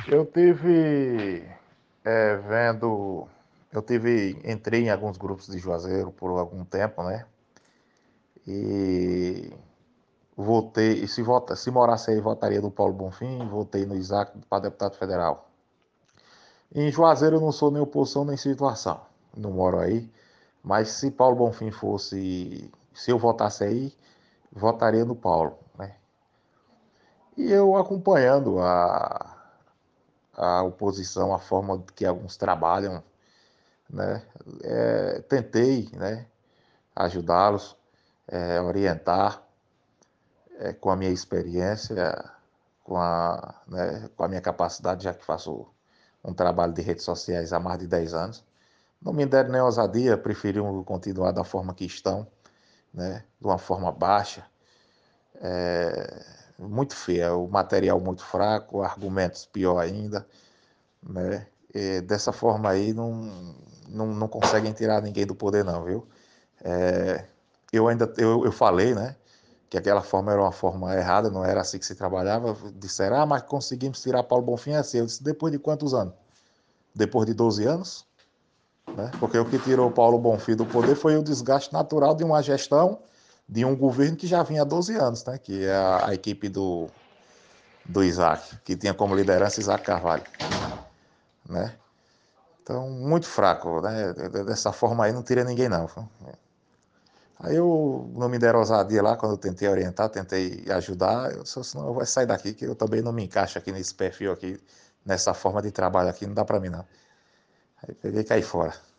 Eu tive vendo, entrei em alguns grupos de Juazeiro por algum tempo, né? E votei, e se morasse aí, votaria no Paulo Bonfim, votei no Isaac para deputado federal. Em Juazeiro eu não sou nem oposição nem situação, não moro aí, mas se Paulo Bonfim fosse, se eu votasse aí, votaria no Paulo, né? E eu acompanhando a oposição, a forma que alguns trabalham, né? Tentei, né, ajudá-los, orientar com a minha experiência, com a minha capacidade, já que faço um trabalho de redes sociais há mais de 10 anos. Não me deram nem ousadia, preferiram continuar da forma que estão, né, de uma forma baixa, muito feia, o material muito fraco, argumentos pior ainda, né? E dessa forma aí não conseguem tirar ninguém do poder não, viu? É, eu falei, né, que aquela forma era uma forma errada, não era assim que se trabalhava. Disseram, mas conseguimos tirar Paulo Bonfim assim. Eu disse, depois de quantos anos? Depois de 12 anos? Né? Porque o que tirou Paulo Bonfim do poder foi o desgaste natural de uma gestão de um governo que já vinha há 12 anos, né? Que é a equipe do Isaac, que tinha como liderança Isaac Carvalho, né? Então, muito fraco, né? Dessa forma aí não tira ninguém não. Aí eu não me deram ousadia lá quando eu tentei orientar, tentei ajudar. Eu disse, não, eu vou sair daqui, que eu também não me encaixo aqui nesse perfil aqui, nessa forma de trabalho aqui, não dá para mim não. Aí peguei e caí fora.